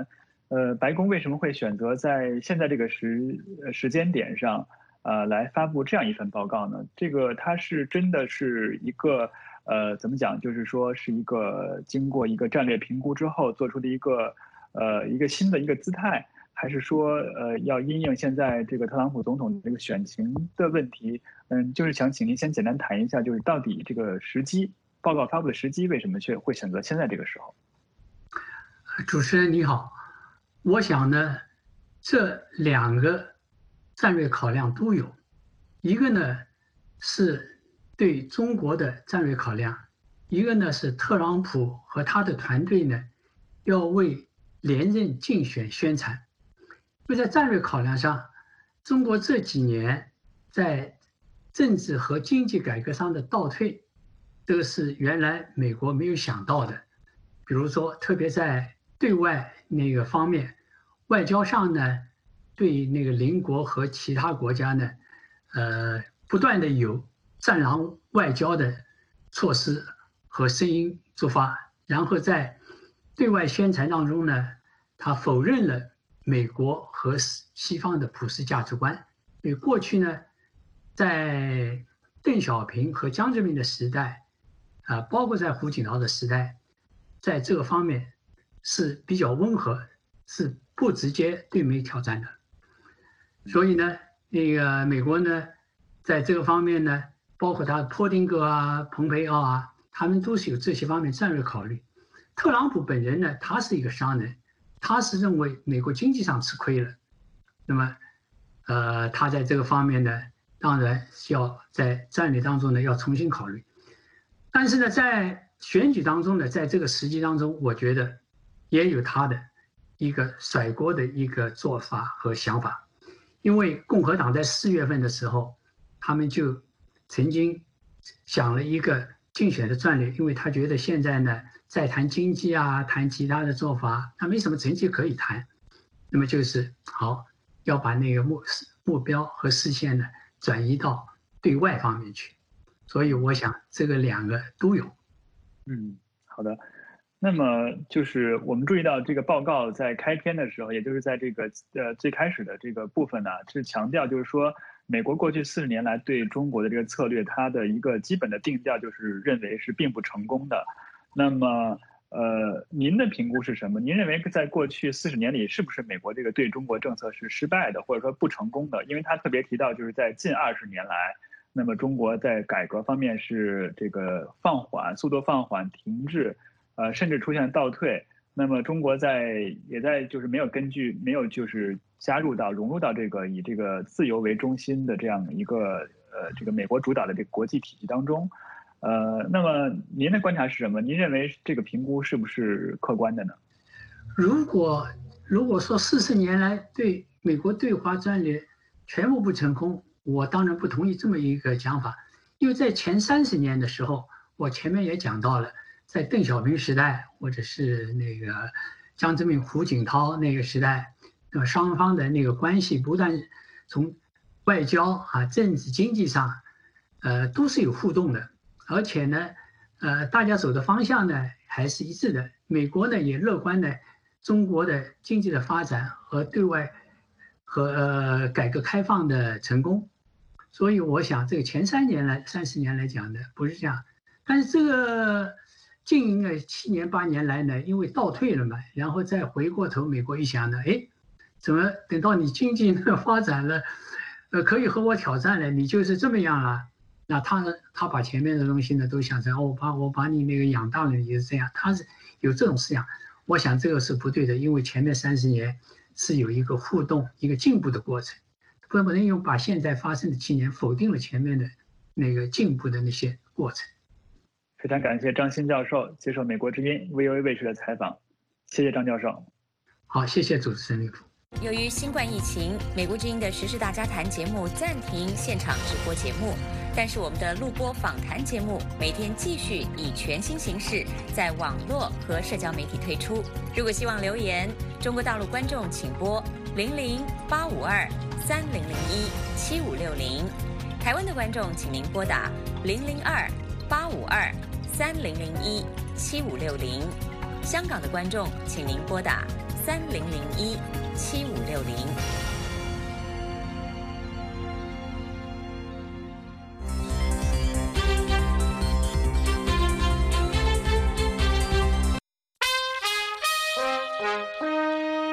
白宫为什么会选择在现在这个时间点上，来发布这样一份报告呢？这个它是真的是一个怎么讲？就是说是一个经过一个战略评估之后做出的一个新的一个姿态，还是说要因应现在这个特朗普总统这个选情的问题？就是想请您先简单谈一下，就是到底这个报告发布的时机为什么会选择现在这个时候？ 主持人你好，我想呢，这2个战略考量都有，一个呢是对中国的战略考量，一个呢是特朗普和他的团队呢要为连任竞选宣传。因为在战略考量上，中国这几年在政治和经济改革上的倒退，这个是原来美国没有想到的。比如说，特别在对外那个方面，外交上呢，对那个邻国和其他国家呢，不断的有战狼外交的措施和声音出发，然后在对外宣传当中呢，他否认了美国和西方的普世价值观。因为过去呢，在邓小平和江泽民的时代，包括在胡锦涛的时代，在这个方面是比较温和，是不直接对美挑战的。所以呢，那个美国呢，在这个方面呢，包括他托丁格啊、蓬佩奥啊，他们都是有这些方面战略考虑。特朗普本人呢，他是一个商人，他是认为美国经济上吃亏了，那么，他在这个方面呢，当然需要在战略当中呢要重新考虑。但是呢，在选举当中呢，在这个时机当中，我觉得也有他的一个甩锅的一个做法和想法。因为共和党在4月份的时候，他们就曾经想了一个竞选的战略，因为他觉得现在呢，在谈经济啊，谈其他的做法，他没什么成绩可以谈，那么就是好要把那个目标和视线呢转移到对外方面去。所以我想这个2个都有。 好的。那么就是我们注意到这个报告在开篇的时候，也就是在这个最开始的这个部分呢，是强调就是说，美国过去40年来对中国的这个策略，它的一个基本的定调就是认为是并不成功的。那么您的评估是什么？您认为在过去40年里，是不是美国这个对中国政策是失败的，或者说不成功的？因为他特别提到，就是在近20年来，那么中国在改革方面是这个放缓，速度放缓、停滞。甚至出现倒退。那么中国也在就是没有就是融入到这个以这个自由为中心的这样一个这个美国主导的这个国际体系当中。那么您的观察是什么？您认为这个评估是不是客观的呢？ 如果说40年来对美国对华战略全部不成功，我当然不同意这么一个讲法。因为在前30年的时候，我前面也讲到了。在邓小平时代，或者是那个江泽民、胡锦涛那个时代，那么双方的那个关系不但从外交政治、经济上，都是有互动的，而且呢，大家走的方向呢还是一致的。美国呢也乐观的中国的经济的发展和对外和改革开放的成功，所以我想这个前30年来讲的不是这样，但是这个。近7年8年来呢，因为倒退了嘛，然后再回过头，美国一想呢，怎么等到你经济发展了，可以和我挑战了，你就是这么样了？那他把前面的东西呢都想成，我把你那个养大了，也是这样，他是有这种思想。我想这个是不对的，因为前面30年是有一个互动、一个进步的过程，不能用把现在发生的7年否定了前面的那个进步的那些过程。 非常感谢张欣教授接受美国之音 VOA 卫视的采访，谢谢张教授。 好，谢谢主持人李福。 由于新冠疫情，美国之音的时事大家谈节目暂停现场直播节目，但是我们的录播访谈节目每天继续以全新形式在网络和社交媒体推出。如果希望留言，中国大陆观众请拨0085230017560，台湾的观众请您拨打002-852-3001-7560，香港的观众请您拨打 3001-7560。